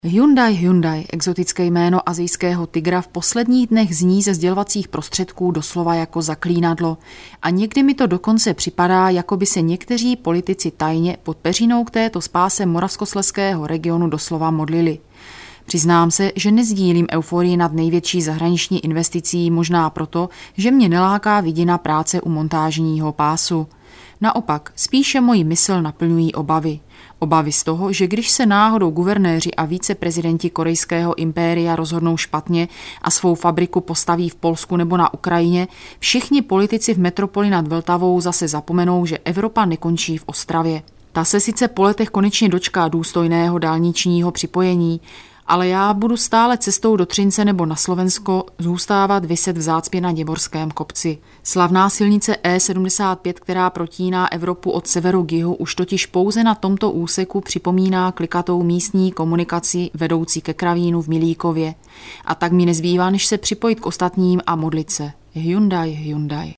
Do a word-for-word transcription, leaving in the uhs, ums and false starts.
Hyundai Hyundai, exotické jméno asijského tygra, v posledních dnech zní ze sdělovacích prostředků doslova jako zaklínadlo. A někdy mi to dokonce připadá, jako by se někteří politici tajně pod peřinou k této spáse moravskoslezského regionu doslova modlili. Přiznám se, že nezdílím euforii nad největší zahraniční investicí, možná proto, že mě neláká vidina práce u montážního pásu. Naopak, spíše moji mysl naplňují obavy. Obavy z toho, že když se náhodou guvernéři a viceprezidenti korejského impéria rozhodnou špatně a svou fabriku postaví v Polsku nebo na Ukrajině, všichni politici v metropoli nad Vltavou zase zapomenou, že Evropa nekončí v Ostravě. Ta se sice po letech konečně dočká důstojného dálničního připojení, ale já budu stále cestou do Třince nebo na Slovensko zůstávat viset v zácpě na Děvorském kopci. Slavná silnice E sedmdesát pět, která protíná Evropu od severu k jihu, už totiž pouze na tomto úseku připomíná klikatou místní komunikaci vedoucí ke Kravínu v Milíkově. A tak mi nezbývá, než se připojit k ostatním a modlit se. Hyundai, Hyundai.